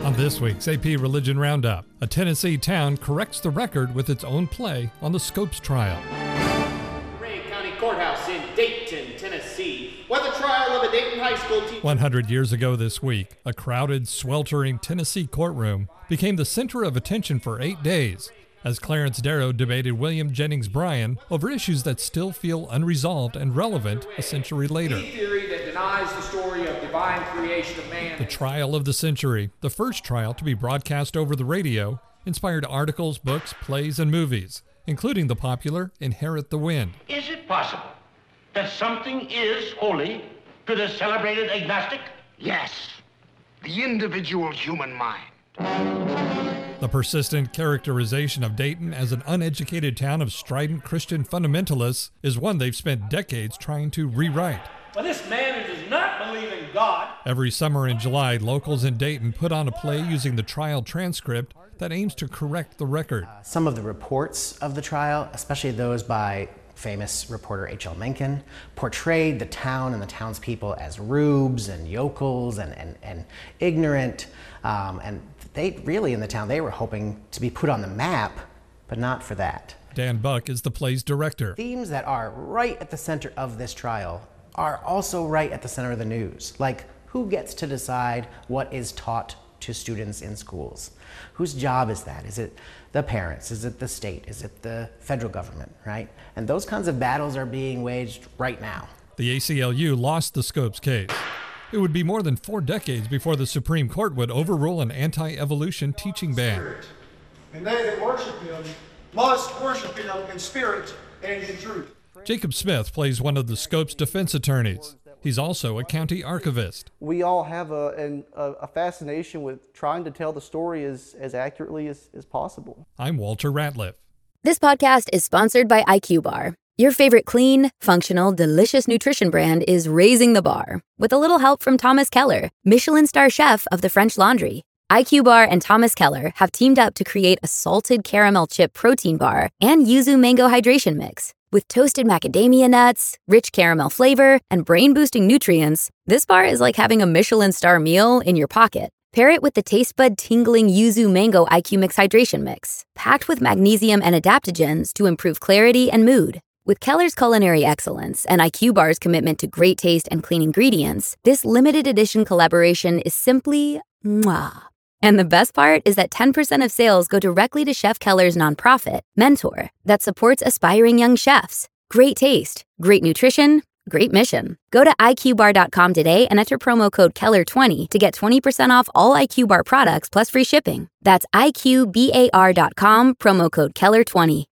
On this week's AP Religion Roundup, a Tennessee town corrects the record with its own play on the Scopes trial. Ray County Courthouse in Dayton, Tennessee, where the trial of a Dayton high school teacher 100 years ago this week, a crowded, sweltering Tennessee courtroom became the center of attention for 8 days as Clarence Darrow debated William Jennings Bryan over issues that still feel unresolved and relevant a century later. The theory that denies the story of divine creation of man. The trial of the century, the first trial to be broadcast over the radio, inspired articles, books, plays, and movies, including the popular Inherit the Wind. Is it possible that something is holy to the celebrated agnostic? Yes, the individual human mind. The persistent characterization of Dayton as an uneducated town of strident Christian fundamentalists is one they've spent decades trying to rewrite. Well, this man who does not believe in God. Every summer in July, locals in Dayton put on a play using the trial transcript that aims to correct the record. Some of the reports of the trial, especially those by famous reporter H.L. Mencken, portrayed the town and the townspeople as rubes and yokels and ignorant. And they really, in the town, they were hoping to be put on the map, but not for that. Dan Buck is the play's director. Themes that are right at the center of this trial are also right at the center of the news, like who gets to decide what is taught to students in schools? Whose job is that? Is it the parents? Is it the state? Is it the federal government, right? And those kinds of battles are being waged right now. The ACLU lost the Scopes case. It would be more than 4 decades before the Supreme Court would overrule an anti-evolution teaching ban. And they that worship him must worship him in spirit and in truth. Jacob Smith plays one of the Scopes defense attorneys. He's also a county archivist. We all have a fascination with trying to tell the story as accurately as possible. I'm Walter Ratliff. This podcast is sponsored by IQ Bar. Your favorite clean, functional, delicious nutrition brand is raising the bar with a little help from Thomas Keller, Michelin star chef of the French Laundry. IQ Bar and Thomas Keller have teamed up to create a salted caramel chip protein bar and yuzu mango hydration mix. With toasted macadamia nuts, rich caramel flavor, and brain-boosting nutrients, this bar is like having a Michelin star meal in your pocket. Pair it with the taste bud tingling yuzu mango IQ Mix hydration mix, packed with magnesium and adaptogens to improve clarity and mood. With Keller's culinary excellence and IQ Bar's commitment to great taste and clean ingredients, this limited edition collaboration is simply mwah. And the best part is that 10% of sales go directly to Chef Keller's nonprofit, Mentor, that supports aspiring young chefs. Great taste, great nutrition, great mission. Go to iqbar.com today and enter promo code KELLER20 to get 20% off all IQ Bar products plus free shipping. That's iqbar.com, promo code KELLER20.